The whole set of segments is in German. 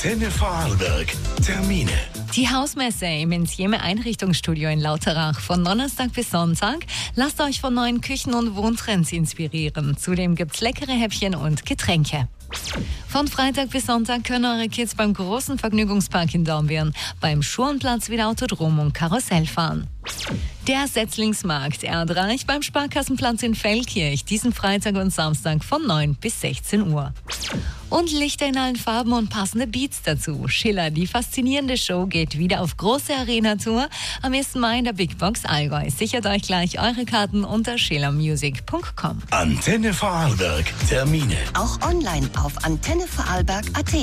Antenne Vorarlberg. Termine. Die Hausmesse im Insieme Einrichtungsstudio in Lauterach von Donnerstag bis Sonntag. Lasst euch von neuen Küchen- und Wohntrends inspirieren. Zudem gibt's leckere Häppchen und Getränke. Von Freitag bis Sonntag können eure Kids beim großen Vergnügungspark in Dornbirn beim Schurnplatz wieder Autodrom und Karussell fahren. Der Setzlingsmarkt erdreich beim Sparkassenplatz in Feldkirch diesen Freitag und Samstag von 9 bis 16 Uhr. Und Lichter in allen Farben und passende Beats dazu. Schiller, die faszinierende Show, geht wieder auf große Arena-Tour am 1. Mai in der Big Box Allgäu. Sichert euch gleich eure Karten unter schillermusic.com. Antenne Vorarlberg. Termine. Auch online auf antennevorarlberg.at.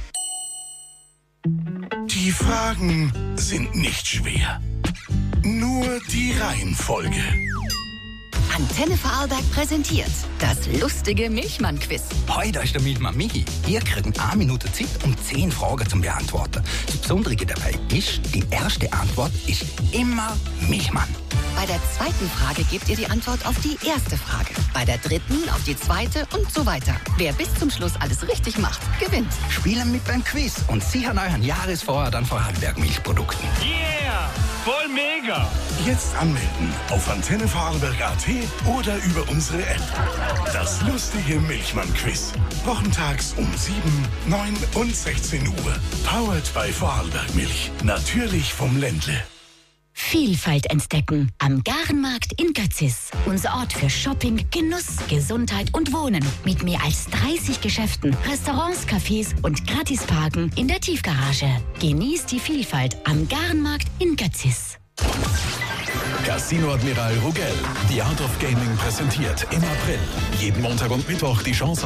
Die Fragen sind nicht schwer. Nur die Reihenfolge. Antenne Vorarlberg präsentiert das lustige Milchmann-Quiz. Heute ist der Milchmann Michi. Ihr kriegt 1 Minute Zeit, um 10 Fragen zu beantworten. Das Besondere dabei ist, die erste Antwort ist immer Milchmann. Bei der zweiten Frage gebt ihr die Antwort auf die erste Frage. Bei der dritten auf die zweite und so weiter. Wer bis zum Schluss alles richtig macht, gewinnt. Spielen mit beim Quiz und sichern euren Jahresvorrat an Vorarlberg Milchprodukten. Yeah! Voll mega! Jetzt anmelden auf antennevorarlberg.at oder über unsere App. Das lustige Milchmann-Quiz. Wochentags um 7, 9 und 16 Uhr. Powered by Vorarlberg Milch. Natürlich vom Ländle. Vielfalt entdecken am Garenmarkt in Götzis. Unser Ort für Shopping, Genuss, Gesundheit und Wohnen. Mit mehr als 30 Geschäften, Restaurants, Cafés und Gratisparken in der Tiefgarage. Genießt die Vielfalt am Garenmarkt in Götzis. Casino Admiral Rugell. The Art of Gaming präsentiert im April. Jeden Montag und Mittwoch die Chance